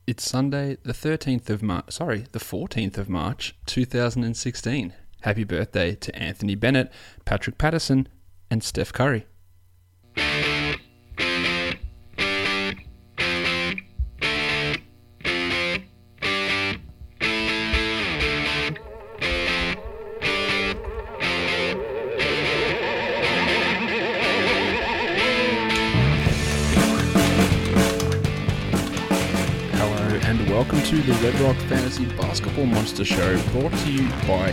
It's Sunday, the 14th of March, 2016. Happy birthday to Anthony Bennett, Patrick Patterson, and Steph Curry. Welcome to the Red Rock Fantasy Basketball Monster Show, brought to you by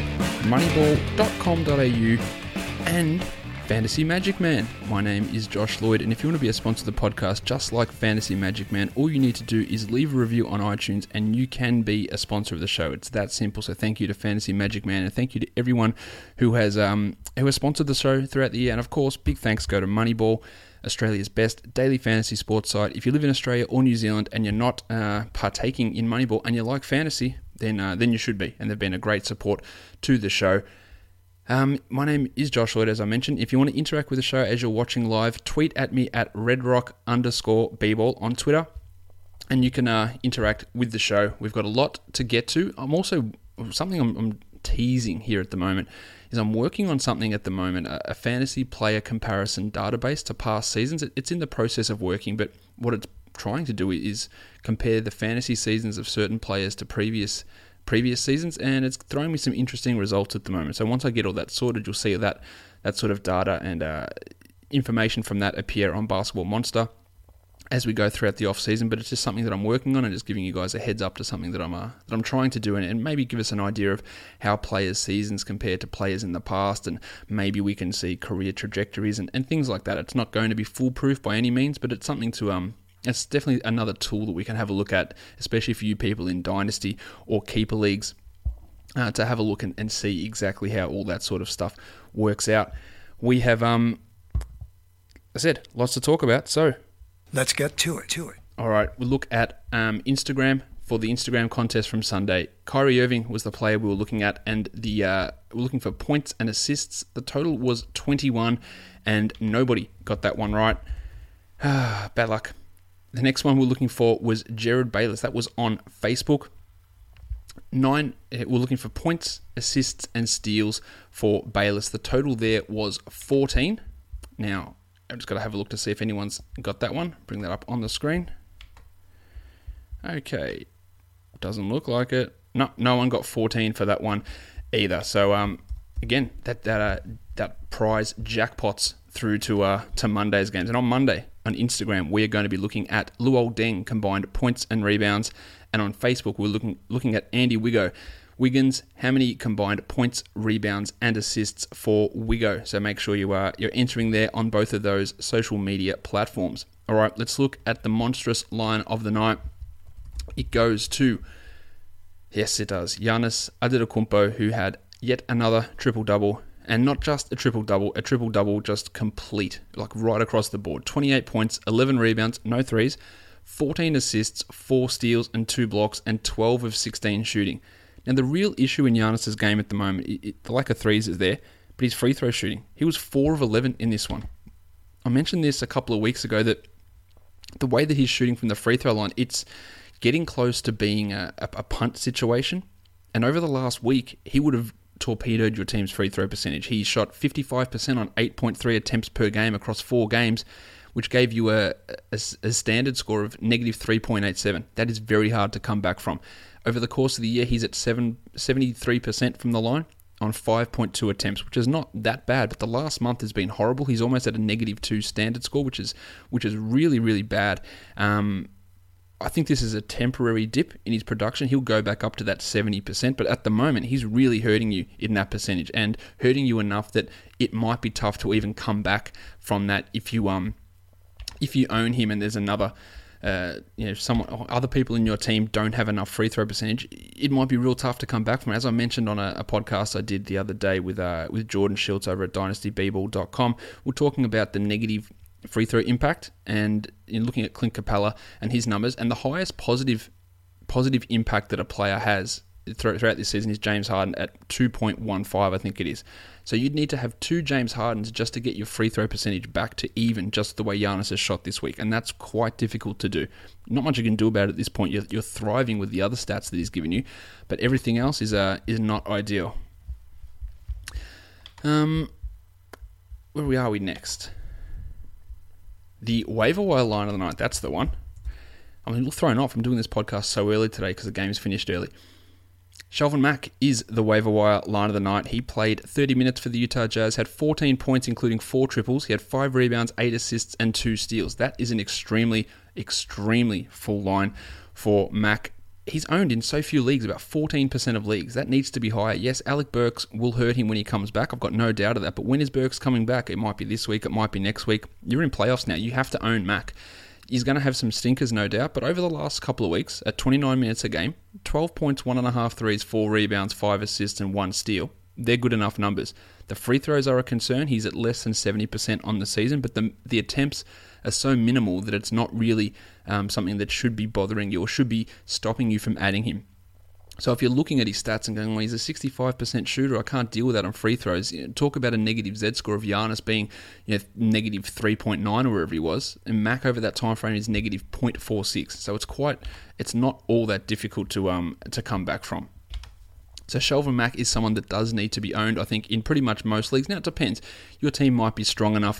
Moneyball.com.au and Fantasy Magic Man. My name is Josh Lloyd, and if you want to be a sponsor of the podcast, just like Fantasy Magic Man, all you need to do is leave a review on iTunes, and you can be a sponsor of the show. It's that simple. So thank you to Fantasy Magic Man, and thank you to everyone who has sponsored the show throughout the year. And of course, big thanks go to Moneyball, Australia's best daily fantasy sports site. If you live in Australia or New Zealand and you're not partaking in Moneyball and you like fantasy, then you should be. And they've been a great support to the show. My name is Josh Lloyd, as I mentioned. If you want to interact with the show as you're watching live, tweet at me at redrock_bball on Twitter, and you can interact with the show. We've got a lot to get to. I'm teasing here at the moment is I'm working on something at the moment, a fantasy player comparison database to past seasons. It's in the process of working, but what it's trying to do is compare the fantasy seasons of certain players to previous seasons, and it's throwing me some interesting results at the moment. So once I get all that sorted, you'll see that sort of data and information from that appear on Basketball Monster as we go throughout the off season. But it's just something that I'm working on and just giving you guys a heads up to something that I'm trying to do, and maybe give us an idea of how players' seasons compare to players in the past, and maybe we can see career trajectories and things like that. It's not going to be foolproof by any means, but it's something to it's definitely another tool that we can have a look at, especially for you people in Dynasty or Keeper Leagues, to have a look and see exactly how all that sort of stuff works out. We have, I said, lots to talk about, so let's get to it. All right, we'll look at Instagram for the Instagram contest from Sunday. Kyrie Irving was the player we were looking at, and we're looking for points and assists. The total was 21, and nobody got that one right. Bad luck. The next one we're looking for was Jared Bayless. That was on Facebook. 9, we're looking for points, assists, and steals for Bayless. The total there was 14. Now, I've just got to have a look to see if anyone's got that one. Bring that up on the screen. Okay. Doesn't look like it. No one got 14 for that one either. So, again, that prize jackpots through to Monday's games. And on Monday, on Instagram, we are going to be looking at Luol Deng combined points and rebounds. And on Facebook, we're looking at Andy Wiggins, how many combined points, rebounds, and assists for Wiggo. So make sure you're entering there on both of those social media platforms. All right, let's look at the monstrous line of the night. It goes to, yes, it does, Giannis Antetokounmpo, who had yet another triple-double. And not just a triple-double just complete, like right across the board. 28 points, 11 rebounds, no threes, 14 assists, 4 steals, and 2 blocks, and 12 of 16 shooting. Now, the real issue in Giannis' game at the moment, the lack of threes is there, but his free throw shooting. He was 4 of 11 in this one. I mentioned this a couple of weeks ago, that the way that he's shooting from the free throw line, it's getting close to being a punt situation. And over the last week, he would have torpedoed your team's free throw percentage. He shot 55% on 8.3 attempts per game across 4 games, which gave you a standard score of negative 3.87. That is very hard to come back from. Over the course of the year, he's at 73% from the line on 5.2 attempts, which is not that bad, but the last month has been horrible. He's almost at a negative 2 standard score, which is really, really bad. I think this is a temporary dip in his production. He'll go back up to that 70%, but at the moment, he's really hurting you in that percentage, and hurting you enough that it might be tough to even come back from that if you own him and there's another, other people in your team don't have enough free throw percentage. It might be real tough to come back from. As I mentioned on a podcast I did the other day with Jordan Schultz over at DynastyBball.com, we're talking about the negative free throw impact, and in looking at Clint Capella and his numbers, and the highest positive impact that a player has throughout this season is James Harden at 2.15, I think it is. So you'd need to have 2 James Hardens just to get your free throw percentage back to even, just the way Giannis has shot this week, and that's quite difficult to do. Not much you can do about it at this point. You're thriving with the other stats that he's given you, but everything else is not ideal. Where are we next? The waiver wire line of the night. That's the one. I'm a little thrown off. I'm doing this podcast so early today because the game is finished early. Shelvin Mack is the waiver wire line of the night. He played 30 minutes for the Utah Jazz, had 14 points, including 4 triples. He had 5 rebounds, 8 assists, and 2 steals. That is an extremely, extremely full line for Mack. He's owned in so few leagues, about 14% of leagues. That needs to be higher. Yes, Alec Burks will hurt him when he comes back. I've got no doubt of that. But when is Burks coming back? It might be this week. It might be next week. You're in playoffs now. You have to own Mack. He's going to have some stinkers, no doubt, but over the last couple of weeks, at 29 minutes a game, 12 points, 1.5 threes, 4 rebounds, 5 assists, and 1 steal. They're good enough numbers. The free throws are a concern. He's at less than 70% on the season, but the attempts are so minimal that it's not really something that should be bothering you or should be stopping you from adding him. So if you're looking at his stats and going, well, he's a 65% shooter, I can't deal with that on free throws. Talk about a negative Z score of Giannis being negative 3.9 or wherever he was, and Mack over that time frame is negative 0.46. So it's not all that difficult to come back from. So Shelvin Mack is someone that does need to be owned, I think, in pretty much most leagues. Now it depends. Your team might be strong enough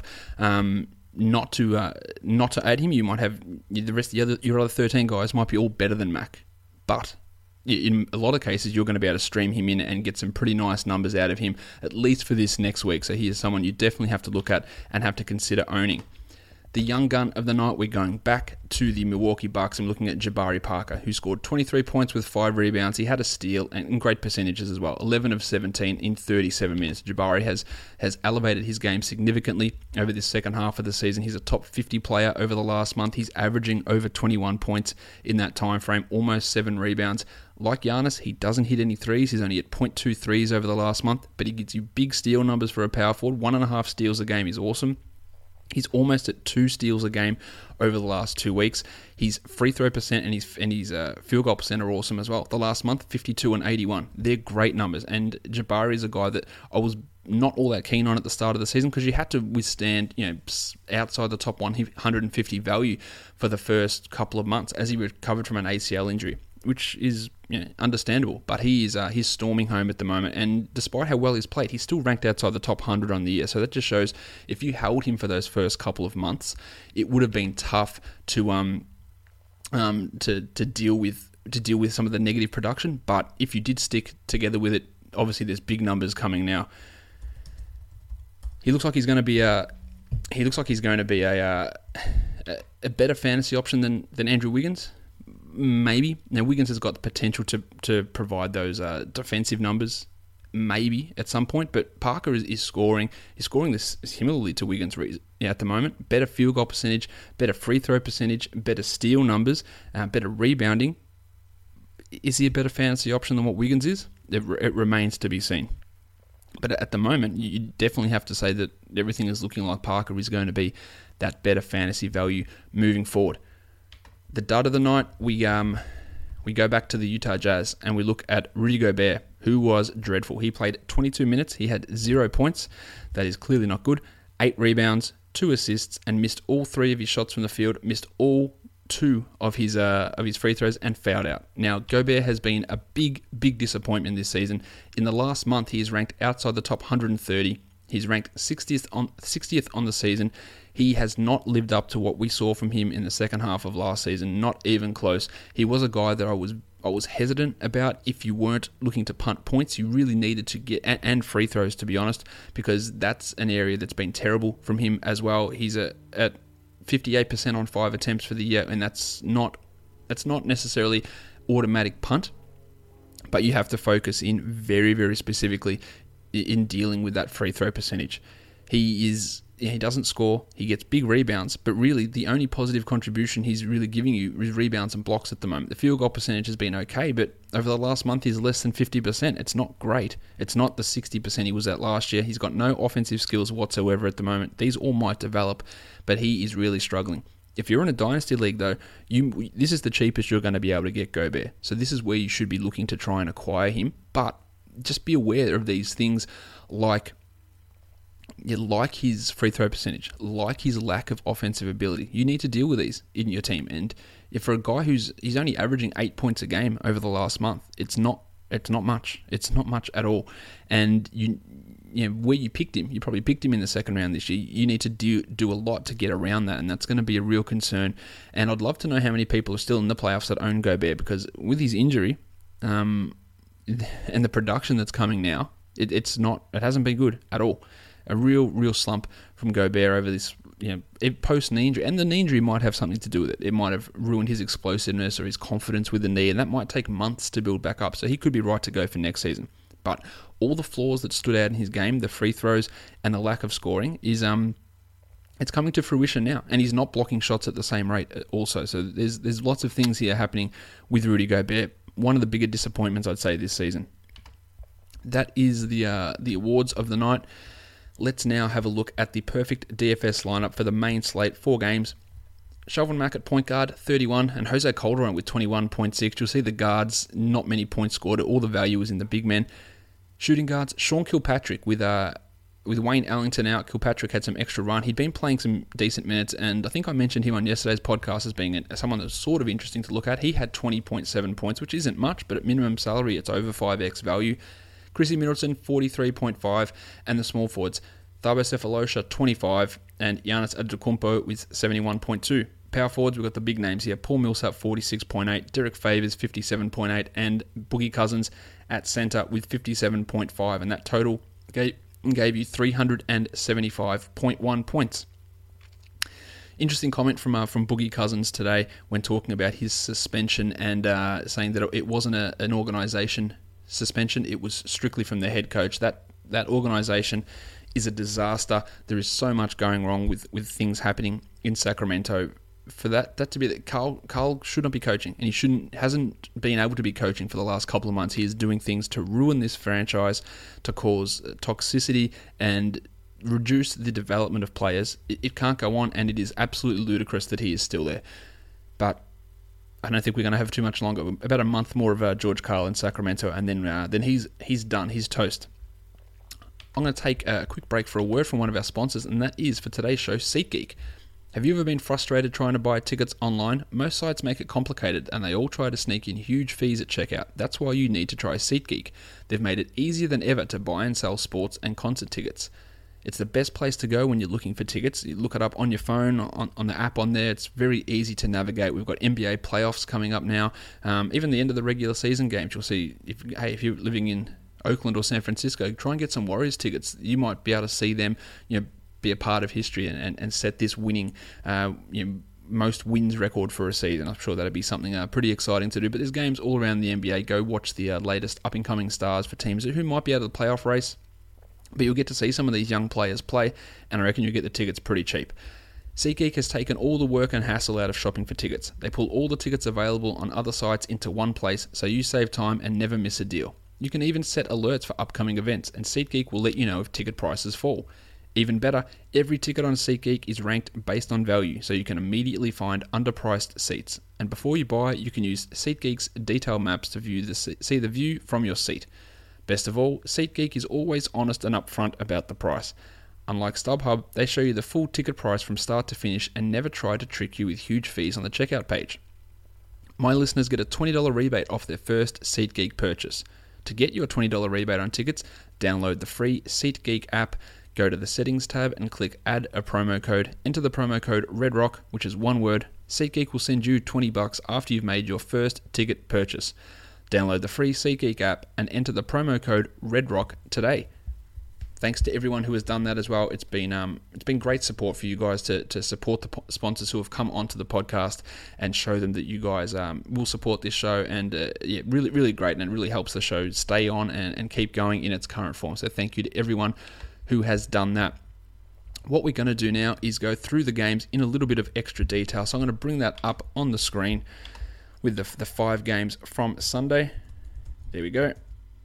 not to add him. You might have the rest of your other 13 guys might be all better than Mack, but in a lot of cases, you're going to be able to stream him in and get some pretty nice numbers out of him, at least for this next week. So he is someone you definitely have to look at and have to consider owning. The young gun of the night, we're going back to the Milwaukee Bucks and looking at Jabari Parker, who scored 23 points with 5 rebounds. He had a steal and great percentages as well, 11 of 17 in 37 minutes. Jabari has elevated his game significantly over this second half of the season. He's a top 50 player over the last month. He's averaging over 21 points in that time frame, almost 7 rebounds. Like Giannis, he doesn't hit any threes. He's only at 0.2 threes over the last month, but he gives you big steal numbers for a power forward. 1.5 steals a game is awesome. He's almost at 2 steals a game over the last 2 weeks. His free throw percent and his field goal percent are awesome as well. The last month, 52 and 81. They're great numbers. And Jabari is a guy that I was not all that keen on at the start of the season because you had to withstand, outside the top 150 value for the first couple of months as he recovered from an ACL injury, which is understandable. But he's storming home at the moment, and despite how well he's played, he's still ranked outside the top 100 on the year. So that just shows if you held him for those first couple of months, it would have been tough to deal with some of the negative production. But if you did stick together with it, obviously there's big numbers coming now. He looks like he's going to be a better fantasy option than Andrew Wiggins. Maybe. Now, Wiggins has got the potential to provide those defensive numbers, maybe, at some point, but Parker is scoring. He's scoring this similarly to Wiggins at the moment. Better field goal percentage, better free throw percentage, better steal numbers, better rebounding. Is he a better fantasy option than what Wiggins is? It remains to be seen. But at the moment, you definitely have to say that everything is looking like Parker is going to be that better fantasy value moving forward. The dud of the night, we go back to the Utah Jazz and we look at Rudy Gobert, who was dreadful. He played 22 minutes. He had 0 points. That is clearly not good. 8 rebounds, 2 assists, and missed all 3 of his shots from the field, missed all 2 of his free throws, and fouled out. Now, Gobert has been a big disappointment this season. In the last month, he is ranked outside the top 130. He's ranked 60th on the season. He has not lived up to what we saw from him in the second half of last season, not even close. He was a guy that I was hesitant about. If you weren't looking to punt points, you really needed to get, and free throws, to be honest, because that's an area that's been terrible from him as well. He's at 58% on 5 attempts for the year, and that's not necessarily automatic punt, but you have to focus in very, very specifically in dealing with that free throw percentage. He doesn't score, he gets big rebounds, but really the only positive contribution he's really giving you is rebounds and blocks at the moment. The field goal percentage has been okay, but over the last month he's less than 50%. It's not great. It's not the 60% he was at last year. He's got no offensive skills whatsoever at the moment. These all might develop, but he is really struggling. If you're in a dynasty league, though, this is the cheapest you're going to be able to get Gobert. So this is where you should be looking to try and acquire him. But just be aware of these things like his free throw percentage, like his lack of offensive ability. You need to deal with these in your team. And if for a guy he's only averaging 8 points a game over the last month, it's not much. It's not much at all. And where you picked him, you probably picked him in the second round this year. You need to do a lot to get around that, and that's going to be a real concern. And I'd love to know how many people are still in the playoffs that own Gobert, because with his injury and the production that's coming now, it hasn't been good at all. A real slump from Gobert over this, post knee injury, and the knee injury might have something to do with it. It might have ruined his explosiveness or his confidence with the knee, and that might take months to build back up. So he could be right to go for next season. But all the flaws that stood out in his game, the free throws and the lack of scoring, is it's coming to fruition now, and he's not blocking shots at the same rate also. So there's lots of things here happening with Rudy Gobert. One of the bigger disappointments, I'd say, this season. That is the awards of the night. Let's now have a look at the perfect DFS lineup for the main slate. 4 games. Shelvin Mack at point guard, 31, and Jose Calderon with 21.6. You'll see the guards, not many points scored. All the value is in the big men. Shooting guards, Sean Kilpatrick with Wayne Ellington out. Kilpatrick had some extra run. He'd been playing some decent minutes, and I think I mentioned him on yesterday's podcast as being someone that's sort of interesting to look at. He had 20.7 points, which isn't much, but at minimum salary, it's over 5x value. Chrissy Middleton, 43.5, and the small forwards, Thabo Sefolosha, 25, and Giannis Antetokounmpo with 71.2. Power forwards, we've got the big names here. Paul Millsap, 46.8, Derek Favors, 57.8, and Boogie Cousins at centre with 57.5, and that total gave you 375.1 points. Interesting comment from Boogie Cousins today when talking about his suspension and saying that it wasn't an organisation suspension, it was strictly from the head coach. That organisation is a disaster. There is so much going wrong with things happening in Sacramento. For that to be that, Carl should not be coaching, and he hasn't been able to be coaching for the last couple of months. He is doing things to ruin this franchise, to cause toxicity and reduce the development of players. It can't go on, and it is absolutely ludicrous that he is still there. But I don't think we're going to have too much longer. About a month more of George Karl in Sacramento, and then he's done. He's toast. I'm going to take a quick break for a word from one of our sponsors, and that is for today's show, SeatGeek. Have you ever been frustrated trying to buy tickets online? Most sites make it complicated, and they all try to sneak in huge fees at checkout. That's why you need to try SeatGeek. They've made it easier than ever to buy and sell sports and concert tickets. It's the best place to go when you're looking for tickets. You look it up on your phone, on the app on there. It's very easy to navigate. We've got NBA playoffs coming up now. Even the end of the regular season games, you'll see, if you're living in Oakland or San Francisco, try and get some Warriors tickets. You might be able to see them, be a part of history and set this winning, most wins record for a season. I'm sure that'd be something pretty exciting to do. But there's games all around the NBA. Go watch the latest up-and-coming stars for teams who might be out of the playoff race. But you'll get to see some of these young players play, and I reckon you'll get the tickets pretty cheap. SeatGeek has taken all the work and hassle out of shopping for tickets. They pull all the tickets available on other sites into one place, so you save time and never miss a deal. You can even set alerts for upcoming events, and SeatGeek will let you know if ticket prices fall. Even better, every ticket on SeatGeek is ranked based on value, so you can immediately find underpriced seats. And before you buy, you can use SeatGeek's detail maps to see the view from your seat. Best of all, SeatGeek is always honest and upfront about the price. Unlike StubHub, they show you the full ticket price from start to finish and never try to trick you with huge fees on the checkout page. My listeners get a $20 rebate off their first SeatGeek purchase. To get your $20 rebate on tickets, download the free SeatGeek app, go to the settings tab and click add a promo code. Enter the promo code REDROCK, which is one word. SeatGeek will send you $20 after you've made your first ticket purchase. Download the free SeatGeek app and enter the promo code REDROCK today. Thanks to everyone who has done that as well. It's been great support for you guys to support the sponsors who have come onto the podcast and show them that you guys will support this show, and really, really great, and it really helps the show stay on and keep going in its current form. So thank you to everyone who has done that. What we're going to do now is go through the games in a little bit of extra detail. So I'm going to bring that up on the screen with the 5 games from Sunday. There we go.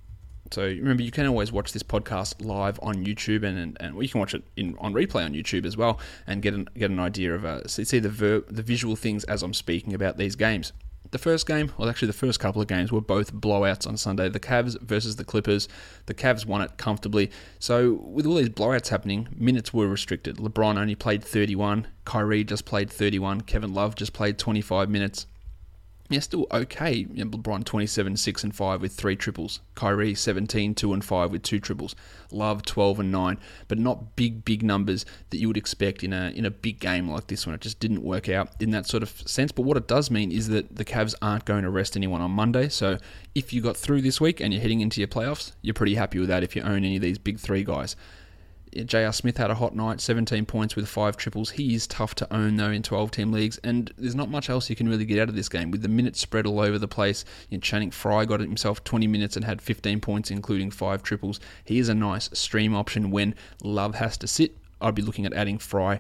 So remember, you can always watch this podcast live on YouTube, and you can watch it on replay on YouTube as well, and get an idea of see the visual things as I'm speaking about these games. The first game, well, actually the first couple of games were both blowouts on Sunday. The Cavs versus the Clippers. The Cavs won it comfortably. So with all these blowouts happening, minutes were restricted. LeBron only played 31. Kyrie just played 31. Kevin Love just played 25 minutes. Yeah, still okay. LeBron 27, 6 and 5 with 3 triples. Kyrie 17, 2 and 5 with 2 triples. Love 12 and 9, but not big numbers that you would expect in a big game like this one. It just didn't work out in that sort of sense. But what it does mean is that the Cavs aren't going to rest anyone on Monday. So if you got through this week and you're heading into your playoffs, you're pretty happy with that if you own any of these big 3 guys. J.R. Smith had a hot night, 17 points with 5 triples. He is tough to own, though, in 12-team leagues, and there's not much else you can really get out of this game. With the minutes spread all over the place, Channing Frye got himself 20 minutes and had 15 points, including 5 triples. He is a nice stream option when Love has to sit. I'd be looking at adding Frye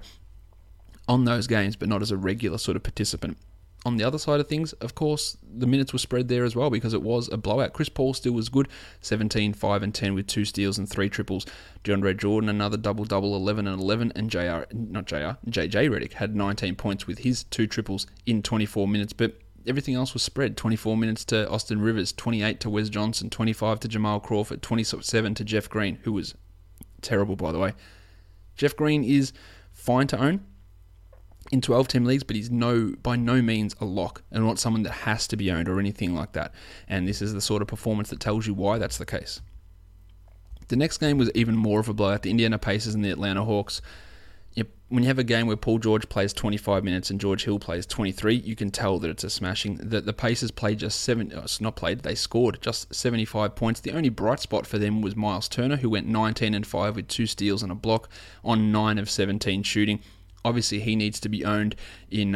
on those games, but not as a regular sort of participant. On the other side of things, of course, the minutes were spread there as well because it was a blowout. Chris Paul still was good, 17, 5 and 10 with 2 steals and 3 triples. DeAndre Jordan, another double-double, 11 and 11, and JJ Redick had 19 points with his 2 triples in 24 minutes, but everything else was spread. 24 minutes to Austin Rivers, 28 to Wes Johnson, 25 to Jamal Crawford, 27 to Jeff Green, who was terrible, by the way. Jeff Green is fine to own in 12-team leagues, but he's by no means a lock and not someone that has to be owned or anything like that. And this is the sort of performance that tells you why that's the case. The next game was even more of a blowout. The Indiana Pacers and the Atlanta Hawks. When you have a game where Paul George plays 25 minutes and George Hill plays 23, you can tell that it's a smashing. The Pacers played they scored just 75 points. The only bright spot for them was Miles Turner, who went 19 and 5 with 2 steals and a block on 9 of 17 shooting. Obviously, he needs to be owned in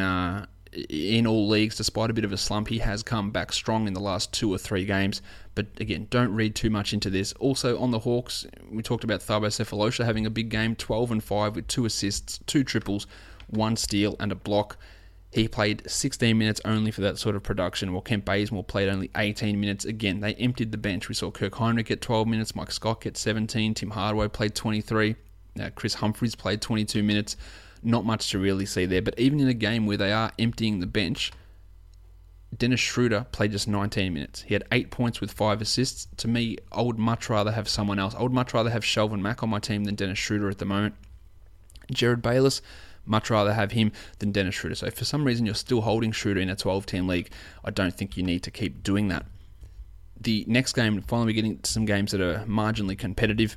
all leagues. Despite a bit of a slump, he has come back strong in the last 2 or 3 games. But again, don't read too much into this. Also, on the Hawks, we talked about Thabo Sefolosha having a big game, 12 and 5 with 2 assists, 2 triples, 1 steal and a block. He played 16 minutes only for that sort of production, while Kent Bazemore played only 18 minutes. Again, they emptied the bench. We saw Kirk Heinrich get 12 minutes, Mike Scott get 17, Tim Hardaway played 23, Chris Humphries played 22 minutes. Not much to really see there, but even in a game where they are emptying the bench, Dennis Schroeder played just 19 minutes. He had 8 points with 5 assists. To me, I would much rather have someone else. I would much rather have Shelvin Mack on my team than Dennis Schroeder at the moment. Jared Bayless, much rather have him than Dennis Schroeder. So if for some reason you're still holding Schroeder in a 12-team league, I don't think you need to keep doing that. The next game, finally we're getting to some games that are marginally competitive.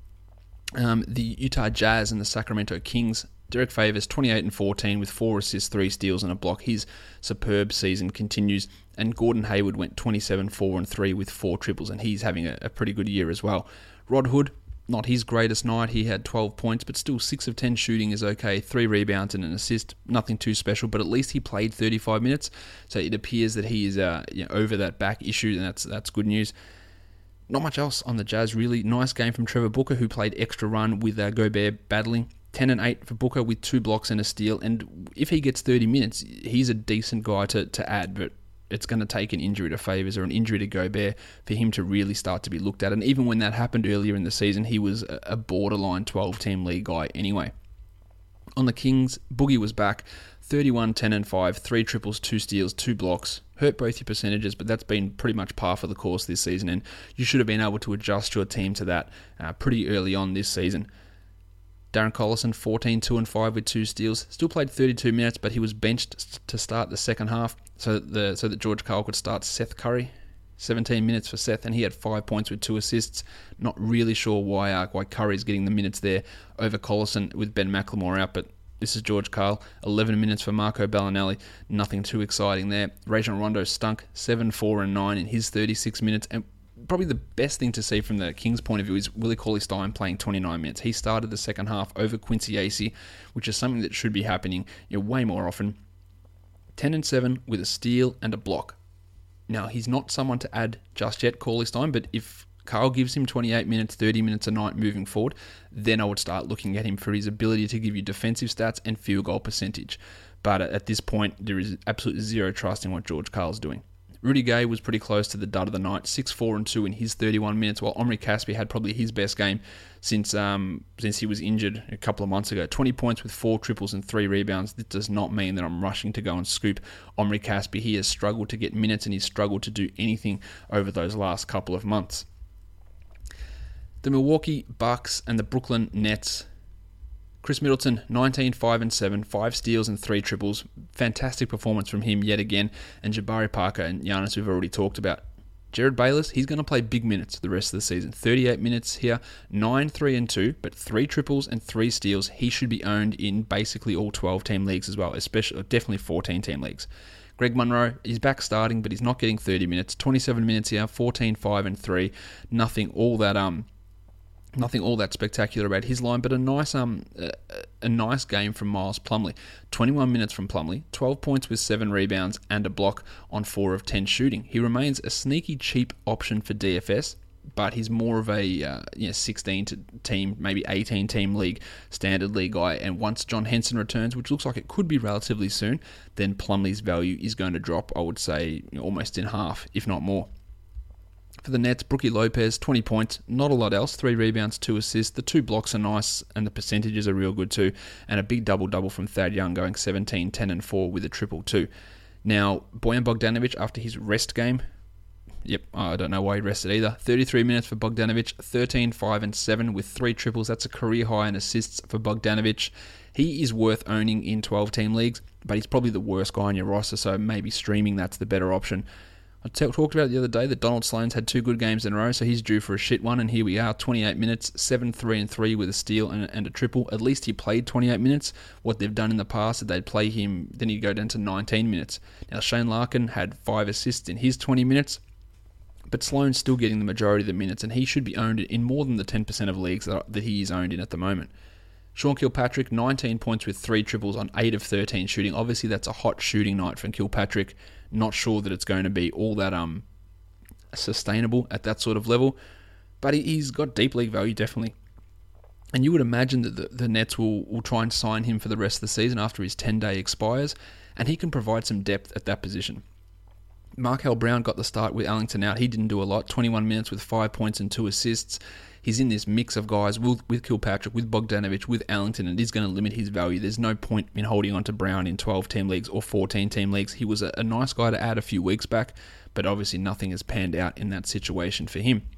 The Utah Jazz and the Sacramento Kings. Derek Favors, 28 and 14 with 4 assists, 3 steals and a block. His superb season continues. And Gordon Hayward went 27, 4 and 3 with 4 triples, and he's having a pretty good year as well. Rod Hood, not his greatest night. He had 12 points, but still 6 of 10 shooting is okay. 3 rebounds and an assist. Nothing too special, but at least he played 35 minutes. So it appears that he is over that back issue, and that's good news. Not much else on the Jazz, really. Nice game from Trevor Booker, who played extra run with Gobert battling. 10 and 8 for Booker with 2 blocks and a steal. And if he gets 30 minutes, he's a decent guy to add, but it's going to take an injury to Favors or an injury to Gobert for him to really start to be looked at. And even when that happened earlier in the season, he was a borderline 12-team league guy anyway. On the Kings, Boogie was back. 31, 10 and 5, 3 triples, 2 steals, 2 blocks. Hurt both your percentages, but that's been pretty much par for the course this season, and you should have been able to adjust your team to that pretty early on this season. Darren Collison, 14, 2 and 5 with 2 steals. Still played 32 minutes, but he was benched to start the second half so that George Karl could start Seth Curry. 17 minutes for Seth, and he had 5 points with 2 assists. Not really sure why Curry's getting the minutes there over Collison with Ben McLemore out, but this is George Karl. 11 minutes for Marco Bellinelli. Nothing too exciting there. Rajon Rondo stunk. 7, 4 and 9 in his 36 minutes, and probably the best thing to see from the Kings' point of view is Willie Cauley-Stein playing 29 minutes. He started the second half over Quincy Acey, which is something that should be happening way more often. 10 and 7 with a steal and a block. Now, he's not someone to add just yet, Cauley-Stein, but if Karl gives him 28 minutes, 30 minutes a night moving forward, then I would start looking at him for his ability to give you defensive stats and field goal percentage. But at this point, there is absolutely zero trust in what George Karl's doing. Rudy Gay was pretty close to the dud of the night, 6-4-2 in his 31 minutes, while Omri Caspi had probably his best game since he was injured a couple of months ago. 20 points with 4 triples and 3 rebounds. This does not mean that I'm rushing to go and scoop Omri Caspi. He has struggled to get minutes and he's struggled to do anything over those last couple of months. The Milwaukee Bucks and the Brooklyn Nets. Chris Middleton, 19, 5 and 7, 5 steals and 3 triples. Fantastic performance from him yet again. And Jabari Parker and Giannis, we've already talked about. Jared Bayless, he's going to play big minutes the rest of the season. 38 minutes here, 9, 3 and 2, but 3 triples and 3 steals. He should be owned in basically all 12-team leagues as well, especially definitely 14-team leagues. Greg Monroe, he's back starting, but he's not getting 30 minutes. 27 minutes here, 14, 5 and 3. Nothing all that spectacular about his line, but a nice game from Miles Plumlee. 21 minutes from Plumlee, 12 points with 7 rebounds and a block on 4 of 10 shooting. He remains a sneaky cheap option for DFS, but he's more of a 16-team, maybe 18-team league, standard league guy. And once John Henson returns, which looks like it could be relatively soon, then Plumlee's value is going to drop, I would say, almost in half, if not more. For the Nets, Brookie Lopez, 20 points, not a lot else, 3 rebounds, 2 assists. The 2 blocks are nice, and the percentages are real good too. And a big double-double from Thad Young, going 17, 10 and 4 with a triple too. Now, Bojan Bogdanovic, after his rest game, I don't know why he rested either. 33 minutes for Bogdanovic, 13, 5 and 7 with 3 triples. That's a career high in assists for Bogdanovic. He is worth owning in 12-team leagues, but he's probably the worst guy on your roster, so maybe streaming that's the better option. I talked about it the other day that Donald Sloan's had 2 good games in a row, so he's due for a shit one, and here we are, 28 minutes, 7, 3 and 3 with a steal and a triple. At least he played 28 minutes. What they've done in the past is they'd play him, then he'd go down to 19 minutes. Now, Shane Larkin had 5 assists in his 20 minutes, but Sloan's still getting the majority of the minutes, and he should be owned in more than the 10% of leagues that he is owned in at the moment. Sean Kilpatrick, 19 points with 3 triples on 8 of 13 shooting. Obviously, that's a hot shooting night for Kilpatrick. Not sure that it's going to be all that sustainable at that sort of level, but he's got deep league value, definitely. And you would imagine that the Nets will try and sign him for the rest of the season after his 10-day expires, and he can provide some depth at that position. Markel Brown got the start with Ellington out. He didn't do a lot. 21 minutes with 5 points and 2 assists. He's in this mix of guys with Kilpatrick, with Bogdanovic, with Ellington, and it is going to limit his value. There's no point in holding on to Brown in 12-team leagues or 14-team leagues. He was a nice guy to add a few weeks back, but obviously nothing has panned out in that situation for him.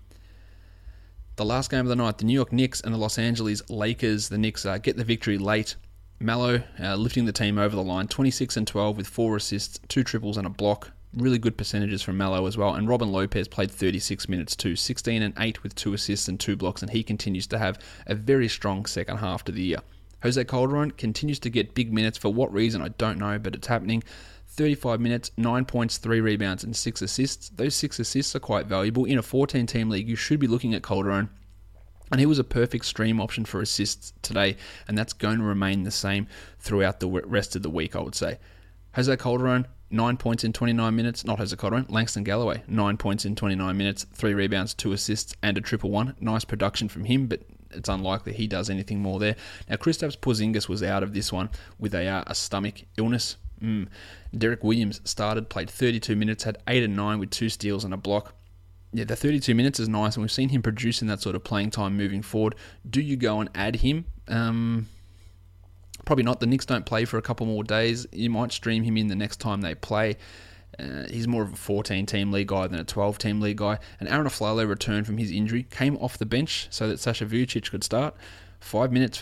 The last game of the night, the New York Knicks and the Los Angeles Lakers. The Knicks get the victory late. Melo lifting the team over the line, 26 and 12 with 4 assists, 2 triples and a block. Really good percentages from Melo as well. And Robin Lopez played 36 minutes too. 16 and 8 with 2 assists and 2 blocks. And he continues to have a very strong second half to the year. Jose Calderon continues to get big minutes. For what reason, I don't know, but it's happening. 35 minutes, 9 points, 3 rebounds, and 6 assists. Those 6 assists are quite valuable. In a 14-team league, you should be looking at Calderon. And he was a perfect stream option for assists today. And that's going to remain the same throughout the rest of the week, I would say. Jose Calderon, 9 points in 29 minutes. Not Jose Calderon, Langston Galloway, 9 points in 29 minutes, 3 rebounds, 2 assists, and a triple one. Nice production from him, but it's unlikely he does anything more there. Now, Kristaps Porzingis was out of this one with a stomach illness. Derek Williams started, played 32 minutes, had 8 and 9 with 2 steals and a block. Yeah, the 32 minutes is nice, and we've seen him producing that sort of playing time moving forward. Do you go and add him? Probably not. The Knicks don't play for a couple more days. You might stream him in the next time they play. He's more of a 14-team league guy than a 12-team league guy. And Aaron Aflalo returned from his injury, came off the bench so that Sasha Vujacic could start. 5 points for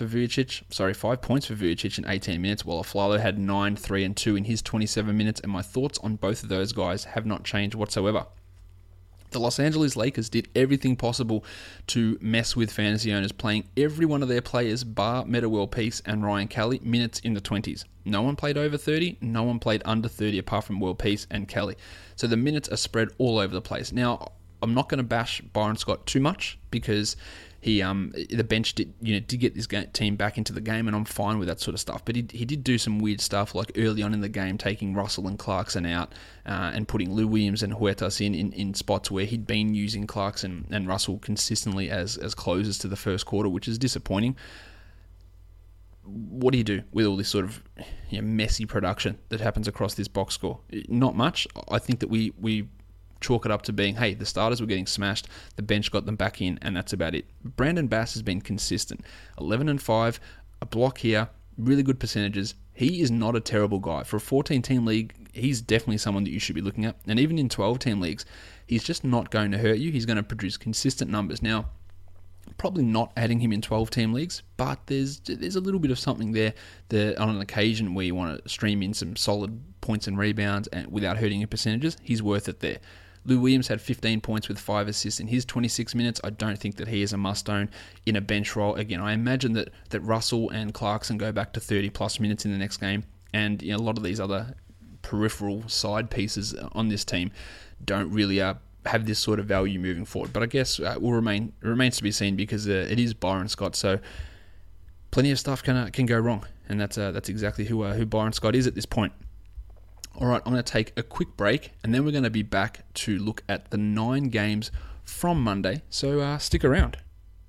Vujacic in 18 minutes, while Aflalo had 9, 3 and 2 in his 27 minutes. And my thoughts on both of those guys have not changed whatsoever. The Los Angeles Lakers did everything possible to mess with fantasy owners, playing every one of their players, bar Metta World Peace and Ryan Kelly, minutes in the 20s. No one played over 30, no one played under 30 apart from World Peace and Kelly. So the minutes are spread all over the place. Now, I'm not going to bash Byron Scott too much because the bench did get this team back into the game, and I'm fine with that sort of stuff. But he did do some weird stuff, like early on in the game, taking Russell and Clarkson out and putting Lou Williams and Huertas in spots where he'd been using Clarkson and Russell consistently as closers to the first quarter, which is disappointing. What do you do with all this sort of messy production that happens across this box score? Not much. I think that we chalk it up to being, hey, the starters were getting smashed, the bench got them back in, and that's about it. Brandon Bass has been consistent. 11-5, a block here, really good percentages. He is not a terrible guy. For a 14-team league, he's definitely someone that you should be looking at. And even in 12-team leagues, he's just not going to hurt you. He's going to produce consistent numbers. Now, probably not adding him in 12-team leagues, but there's a little bit of something there that on an occasion where you want to stream in some solid points and rebounds and without hurting your percentages, he's worth it there. Lou Williams had 15 points with 5 assists in his 26 minutes. I don't think that he is a must-own in a bench role. Again, I imagine that Russell and Clarkson go back to 30-plus minutes in the next game, and a lot of these other peripheral side pieces on this team don't really have this sort of value moving forward. But I guess it remains to be seen because it is Byron Scott, so plenty of stuff can go wrong, and that's exactly who Byron Scott is at this point. All right, I'm going to take a quick break, and then we're going to be back to look at the 9 games from Monday, so stick around.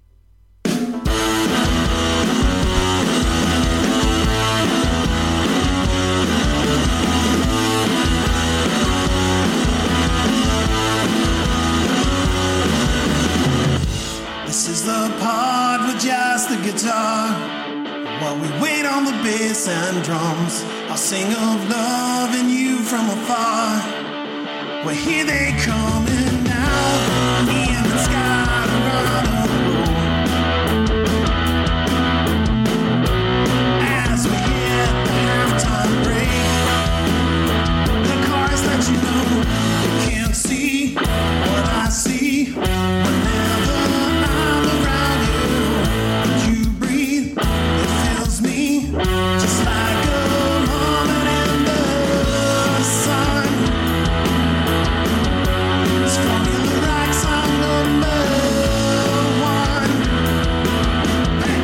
This is the part with just the guitar. While we wait on the bass and drums, I'll sing of love and you from afar. Well, here they coming now, me and the sky around the road. As we hit the halftime break, the chorus let you know you can't see what I see. Whenever I'm around you, you breathe. Just like a moment in the sun. Strong in the rocks, I'm number 1. Hey.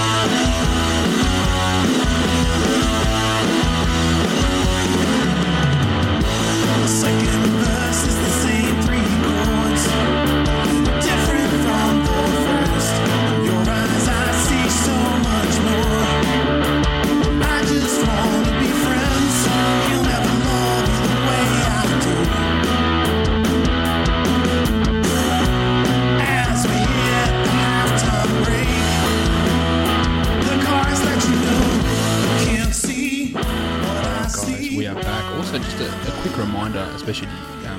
The second verse is the same 3 chords, different from the first. In your eyes I see so much more. I just wanna be friends. You'll never love you the way I do. As we hit the halftime break, the chorus let you know you can't see what I see. Guys, we are back. Also, just a quick reminder, especially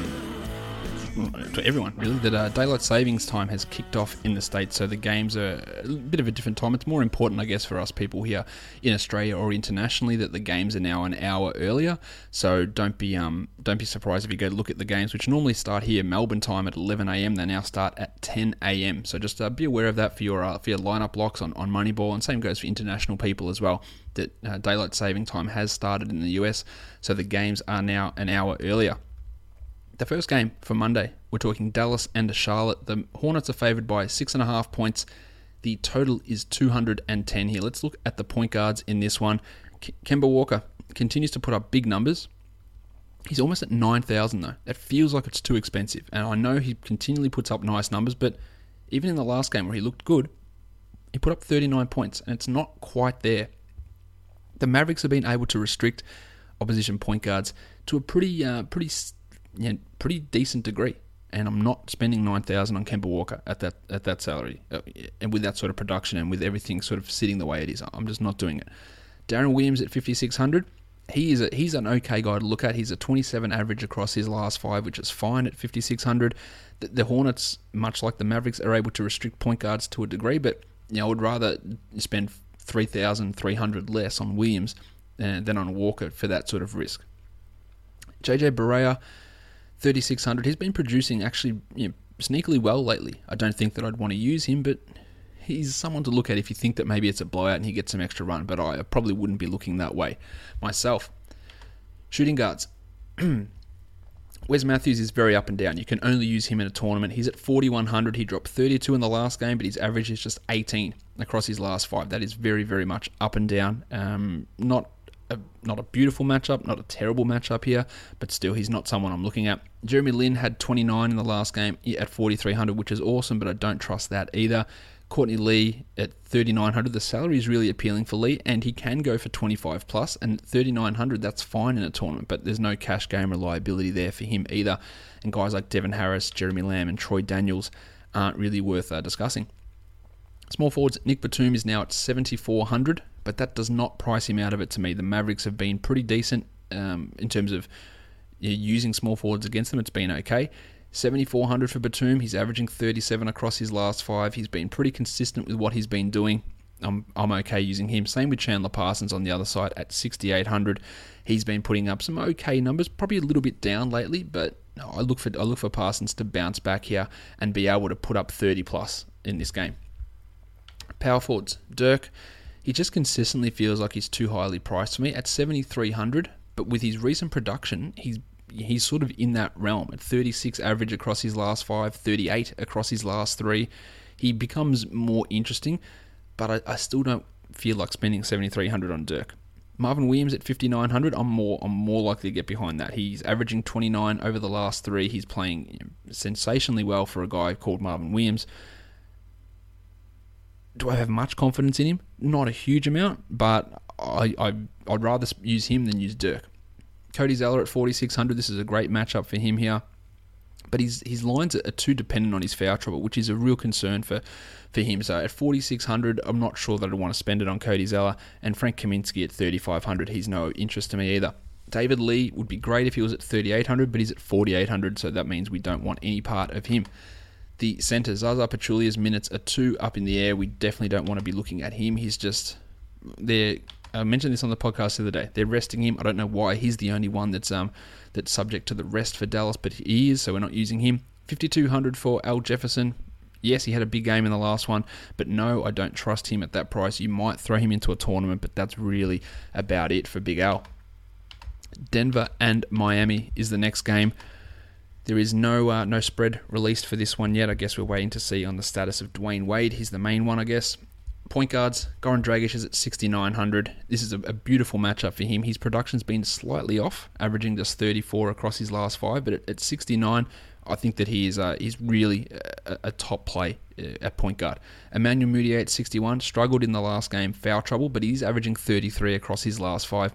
to everyone, really, that daylight savings time has kicked off in the States, so the games are a bit of a different time. It's more important, I guess, for us people here in Australia or internationally that the games are now an hour earlier. So don't be surprised if you go look at the games, which normally start here Melbourne time at 11 a.m. They now start at 10 a.m. So just be aware of that for your lineup locks on Moneyball, and same goes for international people as well. That daylight saving time has started in the US, so the games are now an hour earlier. The first game for Monday, we're talking Dallas and Charlotte. The Hornets are favoured by 6.5 points. The total is 210 here. Let's look at the point guards in this one. Kemba Walker continues to put up big numbers. He's almost at 9,000 though. That feels like it's too expensive. And I know he continually puts up nice numbers, but even in the last game where he looked good, he put up 39 points, and it's not quite there. The Mavericks have been able to restrict opposition point guards to a pretty decent degree, and I'm not spending 9,000 on Kemba Walker at that salary, and with that sort of production and with everything sort of sitting the way it is. I'm just not doing it. Darren Williams at 5,600. He's an okay guy to look at. He's a 27 average across his last 5, which is fine at 5,600. The Hornets, much like the Mavericks, are able to restrict point guards to a degree, but I would rather spend 3,300 less on Williams than on Walker for that sort of risk. JJ Barea, 3,600. He's been producing actually sneakily well lately. I don't think that I'd want to use him, but he's someone to look at if you think that maybe it's a blowout and he gets some extra run, but I probably wouldn't be looking that way myself. Shooting guards. Wes Matthews is very up and down. You can only use him in a tournament. He's at 4,100. He dropped 32 in the last game, but his average is just 18 across his last 5. That is very, very much up and down. Not a beautiful matchup, not a terrible matchup here, but still he's not someone I'm looking at. Jeremy Lin had 29 in the last game at 4,300, which is awesome, but I don't trust that either. Courtney Lee at 3,900. The salary is really appealing for Lee, and he can go for 25 plus. And 3,900, that's fine in a tournament, but there's no cash game reliability there for him either. And guys like Devin Harris, Jeremy Lamb, and Troy Daniels aren't really worth discussing. Small forwards, Nick Batum is now at 7,400, but that does not price him out of it to me. The Mavericks have been pretty decent in terms of using small forwards against them. It's been okay. 7,400 for Batum. He's averaging 37 across his last 5. He's been pretty consistent with what he's been doing. I'm okay using him. Same with Chandler Parsons on the other side at 6,800. He's been putting up some okay numbers, probably a little bit down lately, but I look for Parsons to bounce back here and be able to put up 30 plus in this game. Power forwards, Dirk. He just consistently feels like he's too highly priced for me at 7,300, but with his recent production, he's sort of in that realm at 36 average across his last 5, 38 across his last 3. He becomes more interesting, but I still don't feel like spending 7,300 on Dirk. Marvin Williams at 5,900, I'm more likely to get behind that. He's averaging 29 over the last 3. He's playing sensationally well for a guy called Marvin Williams. Do I have much confidence in him? Not a huge amount, but I'd rather use him than use Dirk. Cody Zeller at 4,600. This is a great matchup for him here. But his lines are too dependent on his foul trouble, which is a real concern for him. So at 4,600, I'm not sure that I'd want to spend it on Cody Zeller. And Frank Kaminsky at 3,500, he's no interest to me either. David Lee would be great if he was at 3,800, but he's at 4,800, so that means we don't want any part of him. The centre, Zaza Pachulia's minutes are 2 up in the air. We definitely don't want to be looking at him. He's just... I mentioned this on the podcast the other day. They're resting him. I don't know why. He's the only one that's subject to the rest for Dallas, but he is, so we're not using him. 5,200 for Al Jefferson. Yes, he had a big game in the last one, but no, I don't trust him at that price. You might throw him into a tournament, but that's really about it for Big Al. Denver and Miami is the next game. There is no spread released for this one yet. I guess we're waiting to see on the status of Dwayne Wade. He's the main one, I guess. Point guards, Goran Dragic is at 6,900. This is a beautiful matchup for him. His production's been slightly off, averaging just 34 across his last 5, but at 69, I think that he's really a top play at point guard. Emmanuel Mudiay at 61, struggled in the last game, foul trouble, but he's averaging 33 across his last 5.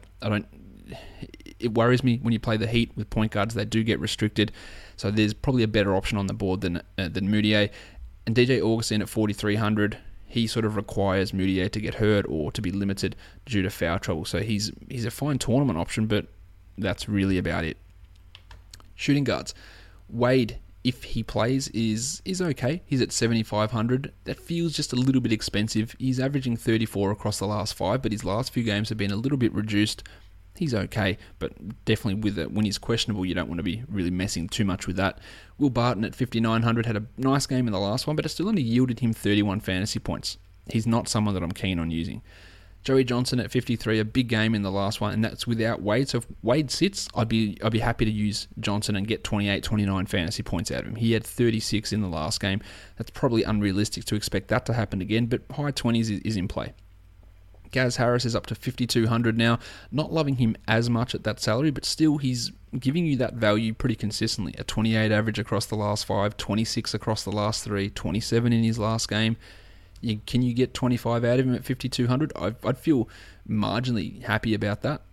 It worries me when you play the Heat with point guards. They do get restricted, so there's probably a better option on the board than Mudiay. And DJ Augustin at 4,300. He sort of requires Mudiay to get hurt or to be limited due to foul trouble. So he's a fine tournament option, but that's really about it. Shooting guards. Wade, if he plays, is okay. He's at 7,500. That feels just a little bit expensive. He's averaging 34 across the last 5, but his last few games have been a little bit reduced. He's okay, but definitely when he's questionable, you don't want to be really messing too much with that. Will Barton at 5,900 had a nice game in the last one, but it still only yielded him 31 fantasy points. He's not someone that I'm keen on using. Joey Johnson at 53, a big game in the last one, and that's without Wade. So if Wade sits, I'd be happy to use Johnson and get 28, 29 fantasy points out of him. He had 36 in the last game. That's probably unrealistic to expect that to happen again, but high 20s is in play. Gaz Harris is up to 5,200 now. Not loving him as much at that salary, but still he's giving you that value pretty consistently. A 28 average across the last 5, 26 across the last 3, 27 in his last game. Can you get 25 out of him at 5,200? I'd feel marginally happy about that.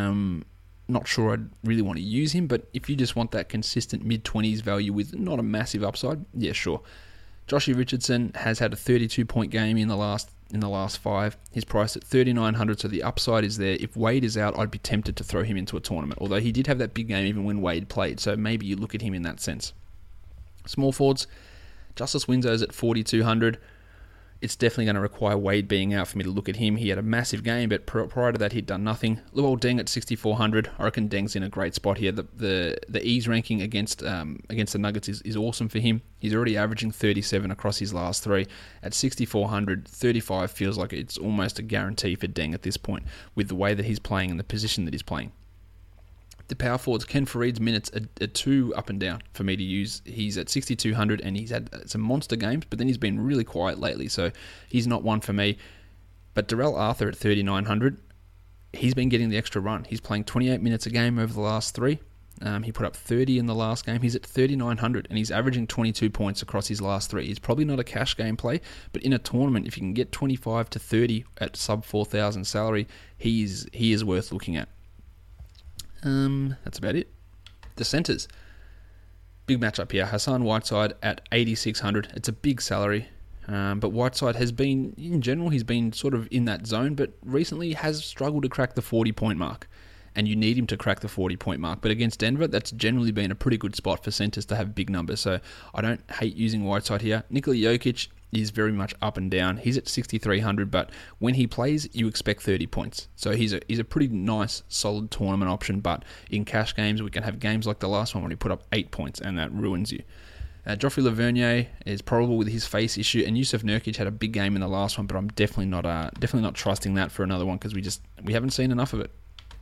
Not sure I'd really want to use him, but if you just want that consistent mid-20s value with not a massive upside, yeah, sure. Joshie Richardson has had a 32-point game in the last 5. He's priced at 3,900, so the upside is there. If Wade is out, I'd be tempted to throw him into a tournament, although he did have that big game even when Wade played, so maybe you look at him in that sense. Small forwards, Justice Winslow's at 4,200. It's definitely going to require Wade being out for me to look at him. He had a massive game, but prior to that, he'd done nothing. Luol Deng at 6,400. I reckon Deng's in a great spot here. The ease ranking against the Nuggets is awesome for him. He's already averaging 37 across his last 3. At 6,400, 35 feels like it's almost a guarantee for Deng at this point with the way that he's playing and the position that he's playing. The power forwards, Ken Farid's minutes are 2 up and down for me to use. He's at 6,200 and he's had some monster games, but then he's been really quiet lately, so he's not one for me. But Darrell Arthur at 3,900, he's been getting the extra run. He's playing 28 minutes a game over the last 3. He put up 30 in the last game. He's at 3,900 and he's averaging 22 points across his last 3. He's probably not a cash game play, but in a tournament, if you can get 25 to 30 at sub 4,000 salary, he is worth looking at. That's about it. The centres. Big matchup here. Hassan Whiteside at 8,600. It's a big salary. But Whiteside has been, in general, he's been sort of in that zone, but recently has struggled to crack the 40-point mark. And you need him to crack the 40-point mark. But against Denver, that's generally been a pretty good spot for centres to have big numbers. So I don't hate using Whiteside here. Nikola Jokic is very much up and down. He's at 6,300, but when he plays, you expect 30 points. So he's a pretty nice, solid tournament option. But in cash games, we can have games like the last one when he put up 8 points, and that ruins you. Joffrey Lavernier is probable with his face issue, and Yusuf Nurkic had a big game in the last one, but I'm definitely not trusting that for another one because we haven't seen enough of it.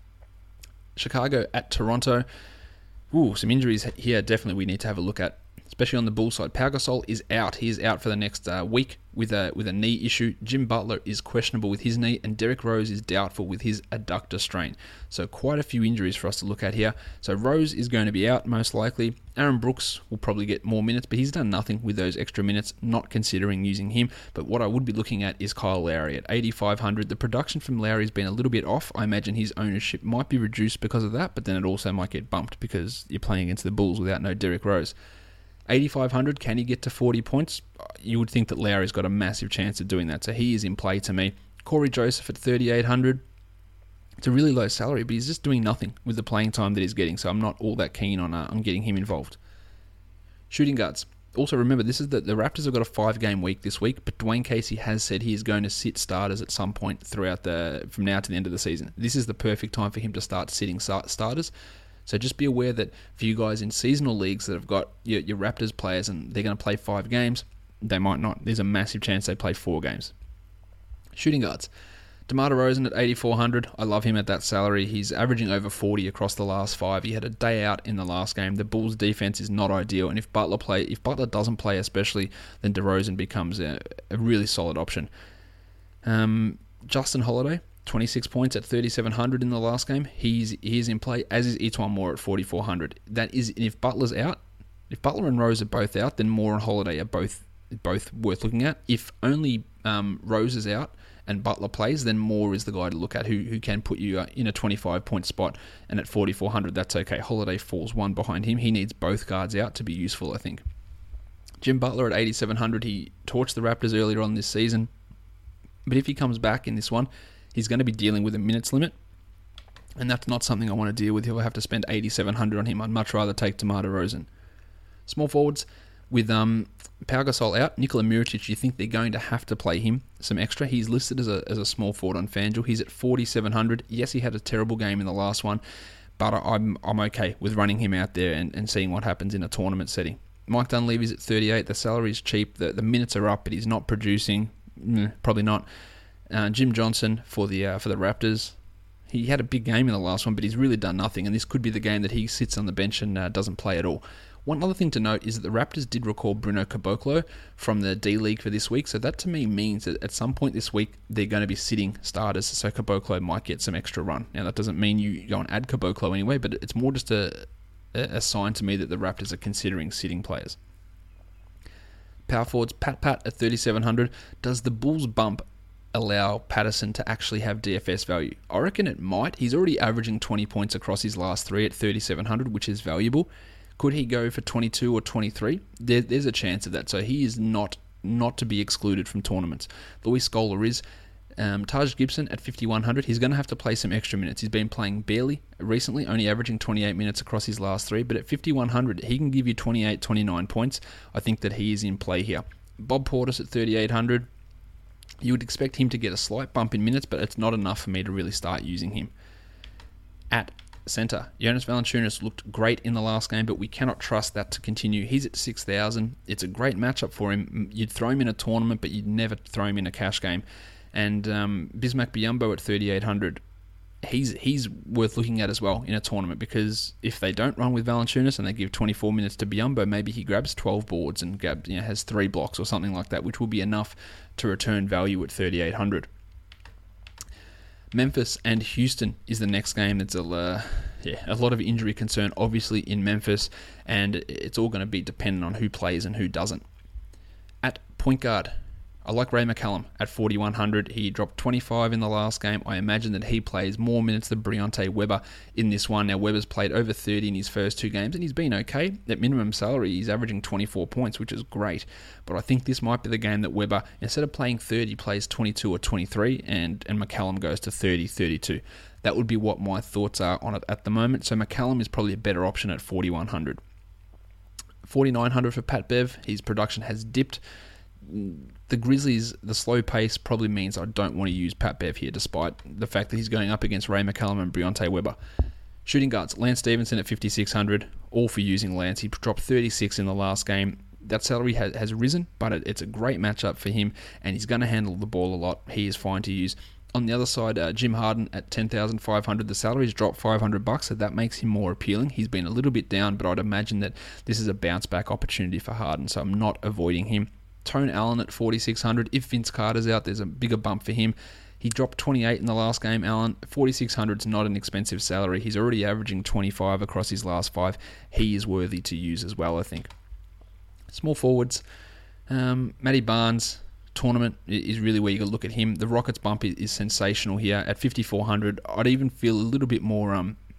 Chicago at Toronto. Some injuries here definitely we need to have a look at, especially on the Bulls side. Pau Gasol is out. He is out for the next week with a knee issue. Jim Butler is questionable with his knee, and Derrick Rose is doubtful with his adductor strain. So quite a few injuries for us to look at here. So Rose is going to be out most likely. Aaron Brooks will probably get more minutes, but he's done nothing with those extra minutes, not considering using him. But what I would be looking at is Kyle Lowry at 8,500. The production from Lowry has been a little bit off. I imagine his ownership might be reduced because of that, but then it also might get bumped because you're playing against the Bulls without no Derrick Rose. 8,500, can he get to 40 points? You would think that Lowry's got a massive chance of doing that, so he is in play to me. Corey Joseph at 3,800. It's a really low salary, but he's just doing nothing with the playing time that he's getting, so I'm not all that keen on getting him involved. Shooting guards. Also remember, this is the Raptors have got a 5-game week this week, but Dwayne Casey has said he is going to sit starters at some point from now to the end of the season. This is the perfect time for him to start sitting starters. So just be aware that for you guys in seasonal leagues that have got your Raptors players and they're going to play 5 games, they might not. There's a massive chance they play 4 games. Shooting guards. DeMar DeRozan at 8,400. I love him at that salary. He's averaging over 40 across the last 5. He had a day out in the last game. The Bulls' defense is not ideal, and if Butler doesn't play especially, then DeRozan becomes a really solid option. Justin Holiday. 26 points at 3,700 in the last game. He is in play, as is Etuan Moore at 4,400. That is, if Butler's out, if Butler and Rose are both out, then Moore and Holiday are both worth looking at. If only Rose is out and Butler plays, then Moore is the guy to look at who can put you in a 25-point spot. And at 4,400, that's okay. Holiday falls one behind him. He needs both guards out to be useful, I think. Jim Butler at 8,700. He torched the Raptors earlier on this season. But if he comes back in this one, he's going to be dealing with a minutes limit, and that's not something I want to deal with. He'll have to spend 8,700 on him. I'd much rather take DeMar DeRozan. Small forwards, with Pau Gasol out, Nikola Mirotic, you think they're going to have to play him some extra. He's listed as a small forward on FanDuel. He's at 4,700. Yes, he had a terrible game in the last one, but I'm okay with running him out there and seeing what happens in a tournament setting. Mike Dunleavy's at 38. The salary is cheap. The minutes are up, but he's not producing. Probably not. Jim Johnson for the Raptors. He had a big game in the last one, but he's really done nothing, and this could be the game that he sits on the bench and doesn't play at all. One other thing to note is that the Raptors did recall Bruno Caboclo from the D-League for this week, so that to me means that at some point this week they're going to be sitting starters, so Caboclo might get some extra run. Now that doesn't mean you go and add Caboclo anyway, but it's more just a sign to me that the Raptors are considering sitting players. Power forwards, Pat at 3,700. Does the Bulls bump allow Patterson to actually have DFS value? I reckon it might. He's already averaging 20 points across his last 3 at 3,700, which is valuable. Could he go for 22 or 23? There's a chance of that. So he is not to be excluded from tournaments. Luis Scola is. Taj Gibson at 5,100. He's going to have to play some extra minutes. He's been playing barely recently, only averaging 28 minutes across his last 3. But at 5,100, he can give you 28, 29 points. I think that he is in play here. Bob Portis at 3,800. You would expect him to get a slight bump in minutes, but it's not enough for me to really start using him. At center, Jonas Valanciunas looked great in the last game, but we cannot trust that to continue. He's at 6,000. It's a great matchup for him. You'd throw him in a tournament, but you'd never throw him in a cash game. And Bismack Biyombo at 3,800. He's worth looking at as well in a tournament, because if they don't run with Valanciunas and they give 24 minutes to Biyombo, maybe he grabs 12 boards and has 3 blocks or something like that, which will be enough to return value at 3,800. Memphis and Houston is the next game. That's a lot of injury concern, obviously, in Memphis, and it's all going to be dependent on who plays and who doesn't. At point guard, I like Ray McCallum at 4,100. He dropped 25 in the last game. I imagine that he plays more minutes than Briante Weber in this one. Now, Weber's played over 30 in his first 2 games, and he's been okay. At minimum salary, he's averaging 24 points, which is great. But I think this might be the game that Weber, instead of playing 30, plays 22 or 23, and McCallum goes to 30, 32. That would be what my thoughts are on it at the moment. So McCallum is probably a better option at 4,100. 4,900 for Pat Bev. His production has dipped. The Grizzlies, the slow pace probably means I don't want to use Pat Bev here, despite the fact that he's going up against Ray McCallum and Briante Weber. Shooting guards, Lance Stevenson at 5,600, all for using Lance. He dropped 36 in the last game. That salary has risen, but it's a great matchup for him, and he's going to handle the ball a lot. He is fine to use. On the other side, Jim Harden at 10,500. The salary's dropped $500, so that makes him more appealing. He's been a little bit down, but I'd imagine that this is a bounce-back opportunity for Harden, so I'm not avoiding him. Tone Allen at 4,600. If Vince Carter's out, there's a bigger bump for him. He dropped 28 in the last game, Allen. 4,600 is not an expensive salary. He's already averaging 25 across his last 5. He is worthy to use as well, I think. Small forwards. Matty Barnes, tournament is really where you got to look at him. The Rockets bump is sensational here at 5,400. I'd even feel a little bit more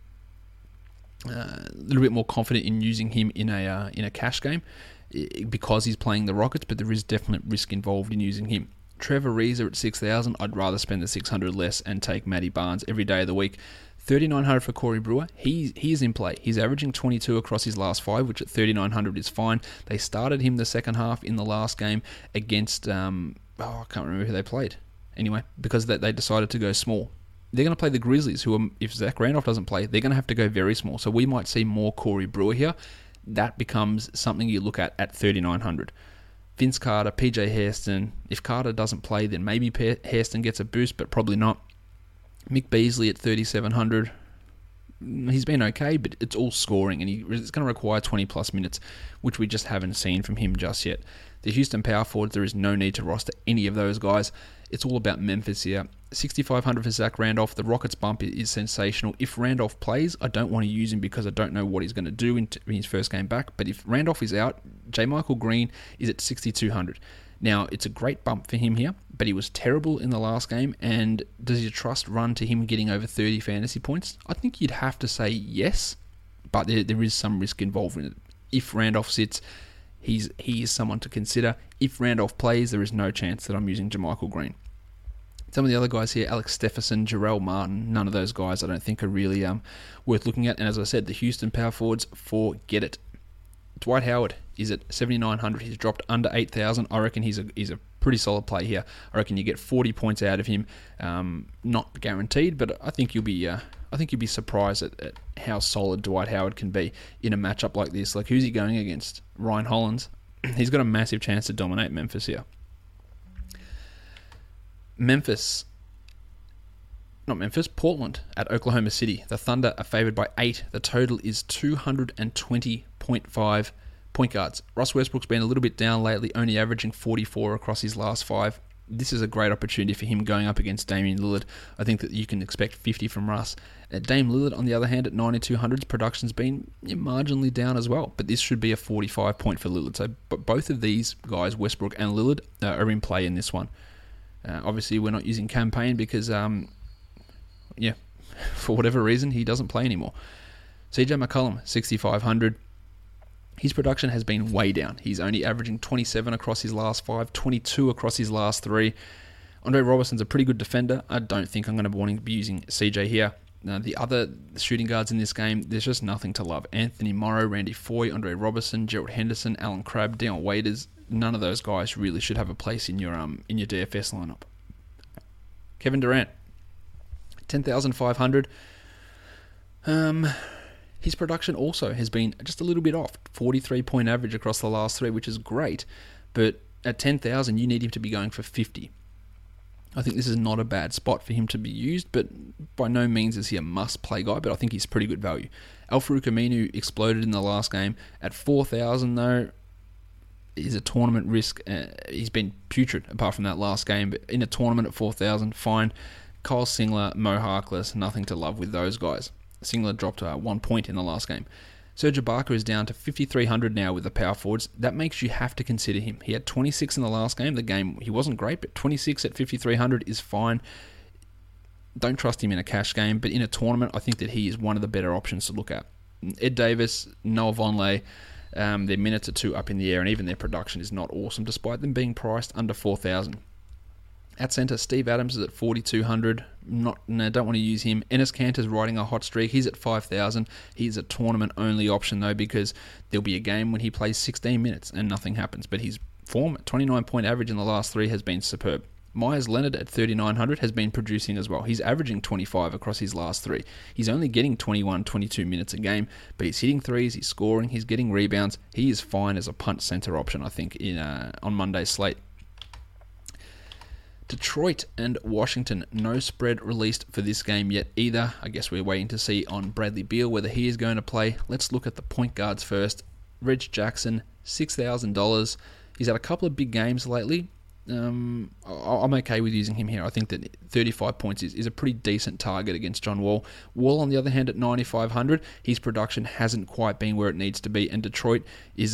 confident in using him in a cash game because he's playing the Rockets, but there is definite risk involved in using him. Trevor Reza at 6,000. I'd rather spend the 600 less and take Matty Barnes every day of the week. 3,900 for Corey Brewer. He is in play. He's averaging 22 across his last 5, which at 3,900 is fine. They started him the second half in the last game against, I can't remember who they played. Anyway, because they decided to go small. They're going to play the Grizzlies, who are, if Zach Randolph doesn't play, they're going to have to go very small. So we might see more Corey Brewer here. That becomes something you look at 3,900. Vince Carter, PJ Hairston. If Carter doesn't play, then maybe Hairston gets a boost, but probably not. Mick Beasley at 3,700. He's been okay, but it's all scoring, and it's going to require 20-plus minutes, which we just haven't seen from him just yet. The Houston power forwards, there is no need to roster any of those guys. It's all about Memphis here. 6,500 for Zach Randolph. The Rockets bump is sensational. If Randolph plays, I don't want to use him because I don't know what he's going to do in his first game back. But if Randolph is out, J. Michael Green is at 6,200. Now, it's a great bump for him here, but he was terrible in the last game. And does your trust run to him getting over 30 fantasy points? I think you'd have to say yes, but there is some risk involved in it. If Randolph sits, he is someone to consider. If Randolph plays, there is no chance that I'm using JaMychal Green. Some of the other guys here, Alex Stephenson, Jarrell Martin, none of those guys I don't think are really worth looking at. And as I said, the Houston power forwards, forget it. Dwight Howard is at 7,900. He's dropped under 8,000. I reckon he's a pretty solid play here. I reckon you get 40 points out of him. Not guaranteed, but I think you'll be surprised at how solid Dwight Howard can be in a matchup like this. Like, who's he going against? Ryan Hollins. He's got a massive chance to dominate Memphis here. Portland at Oklahoma City. The Thunder are favored by 8. The total is 220.5 point guards. Russ Westbrook's been a little bit down lately, only averaging 44 across his last 5. This is a great opportunity for him going up against Damian Lillard. I think that you can expect 50 from Russ. Dame Lillard, on the other hand, at 9,200, production's been marginally down as well, but this should be a 45 point for Lillard. So both of these guys, Westbrook and Lillard, are in play in this one. Obviously, we're not using Campaign because, for whatever reason, he doesn't play anymore. CJ McCollum, 6,500. His production has been way down. He's only averaging 27 across his last 5, 22 across his last 3. Andre Robertson's a pretty good defender. I don't think I'm going to be wanting to be using CJ here. The other shooting guards in this game, there's just nothing to love. Anthony Morrow, Randy Foye, Andre Robertson, Gerald Henderson, Alan Crabb, Dion Waiters. None of those guys really should have a place in your DFS lineup. Kevin Durant, 10,500. His production also has been just a little bit off. 43-point average across the last 3, which is great. But at 10,000, you need him to be going for 50. I think this is not a bad spot for him to be used, but by no means is he a must-play guy, but I think he's pretty good value. Al-Farouq Aminu exploded in the last game. At 4,000, though, is a tournament risk. He's been putrid apart from that last game, but in a tournament at 4,000, fine. Kyle Singler, Mo Harkless, nothing to love with those guys. Singler dropped 1 point in the last game. Serge Ibaka is down to 5,300 now with the power forwards. That makes you have to consider him. He had 26 in the last game. The game, he wasn't great, but 26 at 5,300 is fine. Don't trust him in a cash game, but in a tournament, I think that he is one of the better options to look at. Ed Davis, Noah Vonleh, their minutes are 2 up in the air, and even their production is not awesome, despite them being priced under 4,000. At centre, Steve Adams is at 4,200. Don't want to use him. Enes Kanter's riding a hot streak. He's at 5,000. He's a tournament-only option, though, because there'll be a game when he plays 16 minutes and nothing happens. But his form, 29-point average in the last 3, has been superb. Myers Leonard at 3,900 has been producing as well. He's averaging 25 across his last 3. He's only getting 21, 22 minutes a game, but he's hitting threes, he's scoring, he's getting rebounds. He is fine as a punt center option, I think, on Monday's slate. Detroit and Washington, no spread released for this game yet either. I guess we're waiting to see on Bradley Beal whether he is going to play. Let's look at the point guards first. Reg Jackson, $6,000. He's had a couple of big games lately. I'm okay with using him here. I think that 35 points is a pretty decent target against John Wall. Wall, on the other hand, at 9,500, his production hasn't quite been where it needs to be, and Detroit is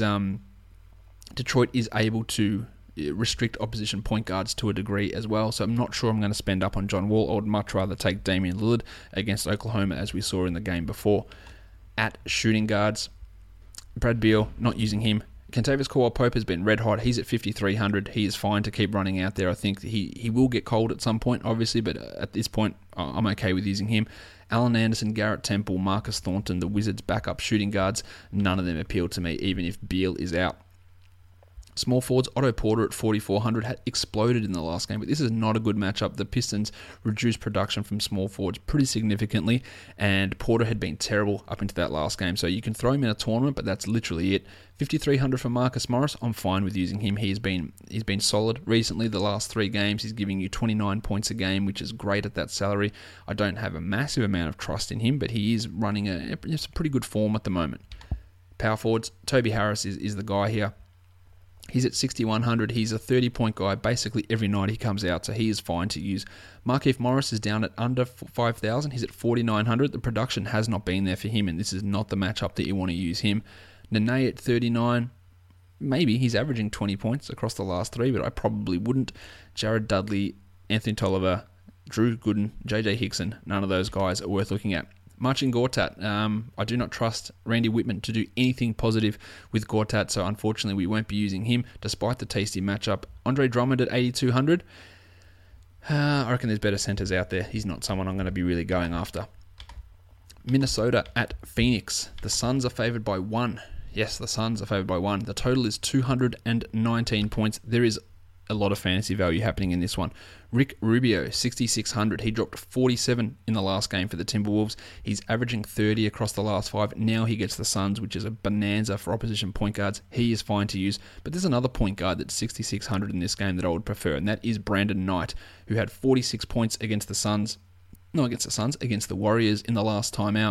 able to restrict opposition point guards to a degree as well. So I'm not sure I'm going to spend up on John Wall. I would much rather take Damian Lillard against Oklahoma, as we saw in the game before. At shooting guards, Brad Beal, not using him. Kentavious Caldwell-Pope has been red hot. He's at 5,300. He is fine to keep running out there. I think he will get cold at some point, obviously, but at this point, I'm okay with using him. Allen Anderson, Garrett Temple, Marcus Thornton, the Wizards' backup shooting guards, none of them appeal to me, even if Beal is out. Small forwards, Otto Porter at 4,400 had exploded in the last game, but this is not a good matchup. The Pistons reduced production from small forwards pretty significantly, and Porter had been terrible up into that last game. So you can throw him in a tournament, but that's literally it. 5,300 for Marcus Morris. I'm fine with using him. He's been solid recently. The last 3 games, he's giving you 29 points a game, which is great at that salary. I don't have a massive amount of trust in him, but he is running a pretty good form at the moment. Power forwards, Toby Harris is the guy here. He's at 6,100. He's a 30-point guy basically every night he comes out, so he is fine to use. Markieff Morris is down at under 5,000. He's at 4,900. The production has not been there for him, and this is not the matchup that you want to use him. Nene at 39. Maybe he's averaging 20 points across the last 3, but I probably wouldn't. Jared Dudley, Anthony Tolliver, Drew Gooden, JJ Hickson, none of those guys are worth looking at. Marcin Gortat, I do not trust Randy Whitman to do anything positive with Gortat, so unfortunately we won't be using him despite the tasty matchup. Andre Drummond at 8,200. I reckon there's better centers out there. He's not someone I'm going to be really going after. Minnesota at Phoenix. The Suns are favored by 1. Yes, the Suns are favored by 1. The total is 219 points. There is a lot of fantasy value happening in this one. Rick Rubio, 6,600. He dropped 47 in the last game for the Timberwolves. He's averaging 30 across the last 5. Now he gets the Suns, which is a bonanza for opposition point guards. He is fine to use. But there's another point guard that's 6,600 in this game that I would prefer, and that is Brandon Knight, who had 46 points against the Suns. Not against the Suns, against the Warriors in the last timeout.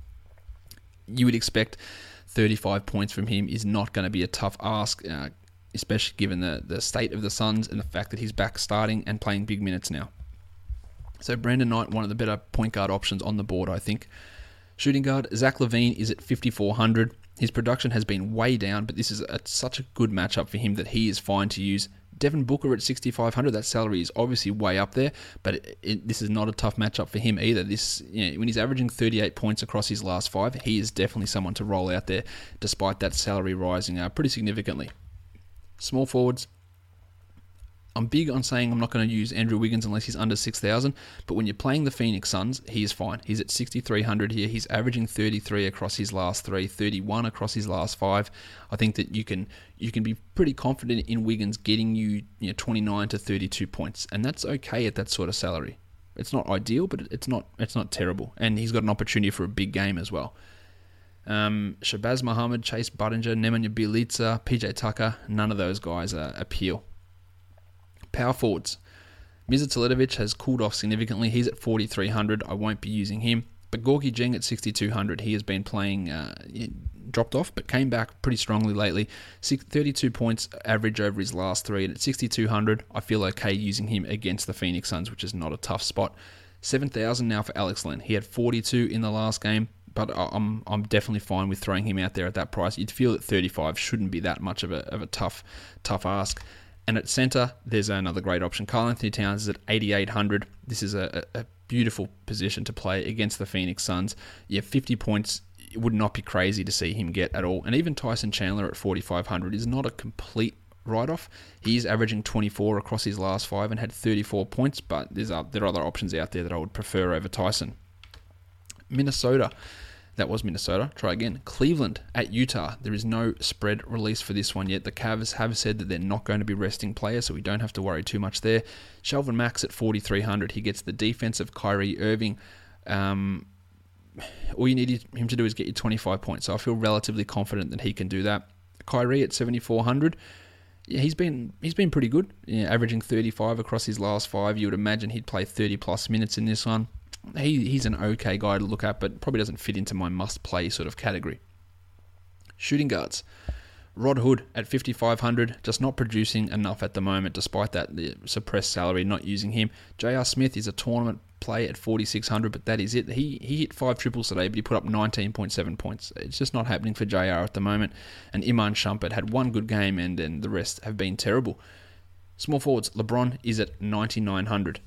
You would expect 35 points from him is not going to be a tough ask, especially given the state of the Suns and the fact that he's back starting and playing big minutes now. So Brandon Knight, one of the better point guard options on the board, I think. Shooting guard, Zach LaVine is at 5,400. His production has been way down, but this is such a good matchup for him that he is fine to use. Devin Booker at 6,500. That salary is obviously way up there, but this is not a tough matchup for him either. When he's averaging 38 points across his last 5, he is definitely someone to roll out there, despite that salary rising pretty significantly. Small forwards, I'm big on saying I'm not going to use Andrew Wiggins unless he's under 6,000, but when you're playing the Phoenix Suns, he is fine. He's at 6,300 here. He's averaging 33 across his last 3, 31 across his last 5. I think that you can be pretty confident in Wiggins getting you 29 to 32 points, and that's okay at that sort of salary. It's not ideal, but it's not terrible, and he's got an opportunity for a big game as well. Shabazz Muhammad, Chase Budinger, Nemanja Bjelica, PJ Tucker, none of those guys appeal. Power forwards. Mirza Teletovic has cooled off significantly. He's at 4,300. I won't be using him. But Gorgui Dieng at 6,200. He has been playing, dropped off, but came back pretty strongly lately. 32 points average over his last 3. And at 6,200, I feel okay using him against the Phoenix Suns, which is not a tough spot. $7,000 now for Alex Len. He had 42 in the last game, but I'm definitely fine with throwing him out there at that price. You'd feel that 35 shouldn't be that much of a tough ask. And at centre, there's another great option. Karl-Anthony Towns is at 8,800. This is a beautiful position to play against the Phoenix Suns. 50 points. It would not be crazy to see him get at all. And even Tyson Chandler at 4,500 is not a complete write-off. He's averaging 24 across his last 5 and had 34 points, but there are other options out there that I would prefer over Tyson. Minnesota. That was Minnesota. Try again. Cleveland at Utah. There is no spread release for this one yet. The Cavs have said that they're not going to be resting players, so we don't have to worry too much there. Shelvin Max at 4,300. He gets the defense of Kyrie Irving. All you need him to do is get you 25 points. So I feel relatively confident that he can do that. Kyrie at 7,400. Yeah, he's been pretty good. Averaging 35 across his last 5. You would imagine he'd play 30 plus minutes in this one. He's an okay guy to look at, but probably doesn't fit into my must-play sort of category. Shooting guards. Rod Hood at 5,500, just not producing enough at the moment, despite that the suppressed salary, not using him. J.R. Smith is a tournament play at 4,600, but that is it. He hit 5 triples today, but he put up 19.7 points. It's just not happening for JR at the moment. And Iman Shumpert had one good game, and then the rest have been terrible. Small forwards. LeBron is at 9,900.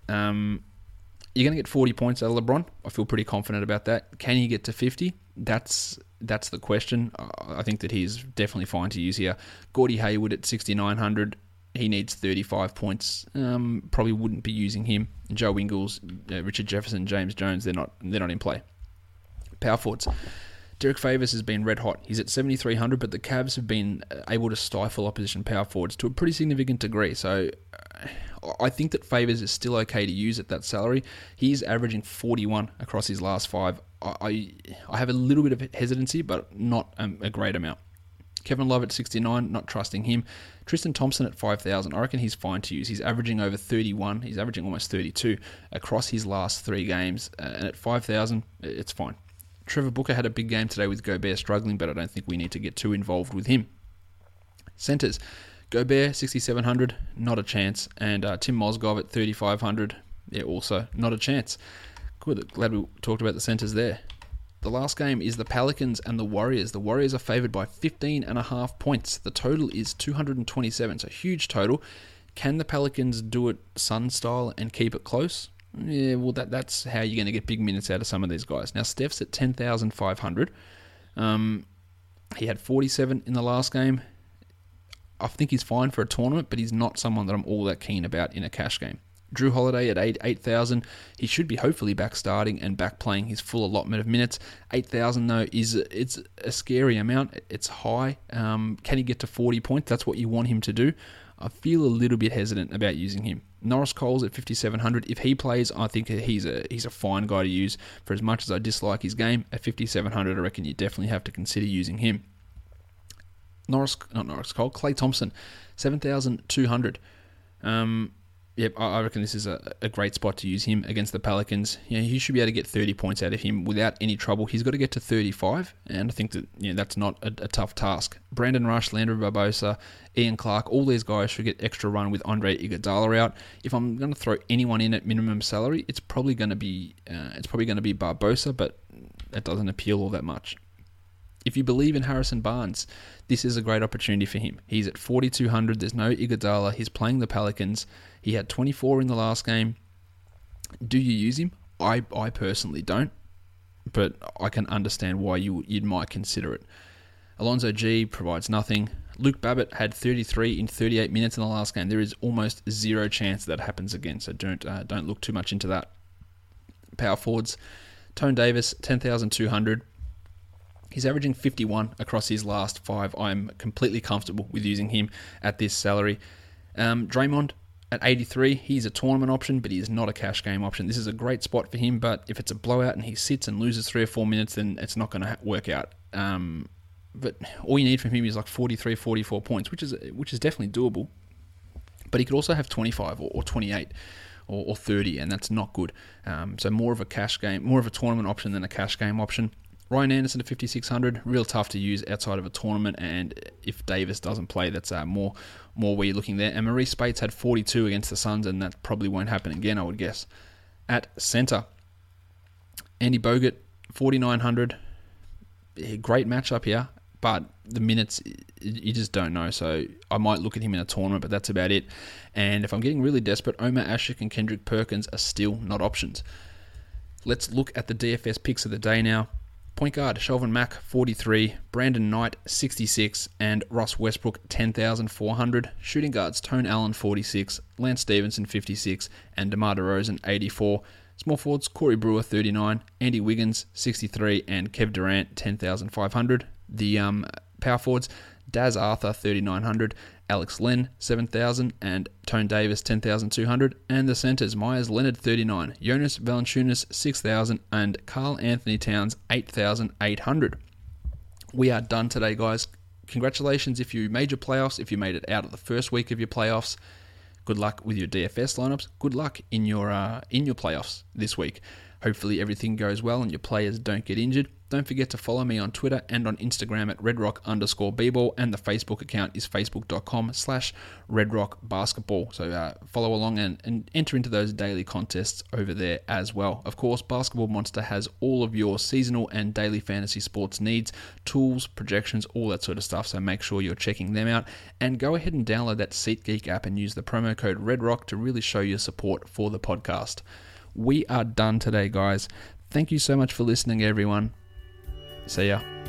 You're going to get 40 points out of LeBron. I feel pretty confident about that. Can he get to 50? That's the question. I think that he's definitely fine to use here. Gordie Hayward at 6,900. He needs 35 points. Probably wouldn't be using him. Joe Ingles, Richard Jefferson, James Jones, they're not in play. Power forwards. Derek Favors has been red hot. He's at 7,300, but the Cavs have been able to stifle opposition power forwards to a pretty significant degree. So I think that Favors is still okay to use at that salary. He's averaging 41 across his last 5. I have a little bit of hesitancy, but not a great amount. Kevin Love at 69, not trusting him. Tristan Thompson at 5,000. I reckon he's fine to use. He's averaging over 31. He's averaging almost 32 across his last 3 games. And at 5,000, it's fine. Trevor Booker had a big game today with Gobert struggling, but I don't think we need to get too involved with him. Centers. Gobert, 6,700, not a chance. And Tim Mozgov at 3,500, also not a chance. Good, glad we talked about the centers there. The last game is the Pelicans and the Warriors. The Warriors are favored by 15.5 points. The total is 227, so huge total. Can the Pelicans do it Sun style and keep it close? Yeah, well, that's how you're going to get big minutes out of some of these guys. Now, Steph's at 10,500. He had 47 in the last game. I think he's fine for a tournament, but he's not someone that I'm all that keen about in a cash game. Drew Holiday at 8,000. He should be hopefully back starting and back playing his full allotment of minutes. 8,000 though it's a scary amount. It's high. Can he get to 40 points? That's what you want him to do. I feel a little bit hesitant about using him. Norris Coles at 5,700. If he plays, I think he's a fine guy to use. For as much as I dislike his game, at 5,700, I reckon you definitely have to consider using him. Klay Thompson, 7,200. Yep, I reckon this is a great spot to use him against the Pelicans. He should be able to get 30 points out of him without any trouble. He's got to get to 35, and I think that that's not a tough task. Brandon Rush, Landry Barbosa, Ian Clark, all these guys should get extra run with Andre Iguodala out. If I'm going to throw anyone in at minimum salary, it's probably going to be Barbosa, but that doesn't appeal all that much. If you believe in Harrison Barnes, this is a great opportunity for him. He's at 4,200. There's no Iguodala. He's playing the Pelicans. He had 24 in the last game. Do you use him? I personally don't, but I can understand why you might consider it. Alonzo G provides nothing. Luke Babbitt had 33 in 38 minutes in the last game. There is almost zero chance that happens again, so don't look too much into that. Power forwards. Tone Davis, 10,200. He's averaging 51 across his last 5. I'm completely comfortable with using him at this salary. Draymond at 83. He's a tournament option, but he is not a cash game option. This is a great spot for him, but if it's a blowout and he sits and loses 3 or 4 minutes, then it's not going to work out. But all you need from him is like 43, 44 points, which is definitely doable. But he could also have 25 or 28 or 30, and that's not good. So more of a cash game, more of a tournament option than a cash game option. Ryan Anderson at 5,600, real tough to use outside of a tournament, and if Davis doesn't play, that's more where you're looking there. And Maurice Spates had 42 against the Suns, and that probably won't happen again, I would guess. at centre. Andy Bogut, 4,900. Great matchup here, but the minutes, you just don't know. So I might look at him in a tournament, but that's about it. And if I'm getting really desperate, Omar Ashik and Kendrick Perkins are still not options. Let's look at the DFS picks of the day now. Point guard, Shelvin Mack, 43, Brandon Knight, 66, and Ross Westbrook, 10,400. Shooting guards, Tone Allen, 46, Lance Stevenson, 56, and DeMar DeRozan, 84. Small forwards, Corey Brewer, 39, Andy Wiggins, 63, and Kev Durant, 10,500. The power forwards, Daz Arthur, 3,900, Alex Len, 7,000, and Tone Davis, 10,200. And the centres, Myers Leonard, 39, Jonas Valanciunas, 6,000, and Karl Anthony Towns, 8,800. We are done today, guys. Congratulations if you made your playoffs, if you made it out of the first week of your playoffs. Good luck with your DFS lineups. Good luck in your playoffs this week. Hopefully everything goes well and your players don't get injured. Don't forget to follow me on Twitter and on Instagram at redrock_bball, and the Facebook account is facebook.com/redrockbasketball. So follow along and enter into those daily contests over there as well. Of course, Basketball Monster has all of your seasonal and daily fantasy sports needs, tools, projections, all that sort of stuff. So make sure you're checking them out, and go ahead and download that SeatGeek app and use the promo code REDROCK to really show your support for the podcast. We are done today, guys. Thank you so much for listening, everyone. See ya.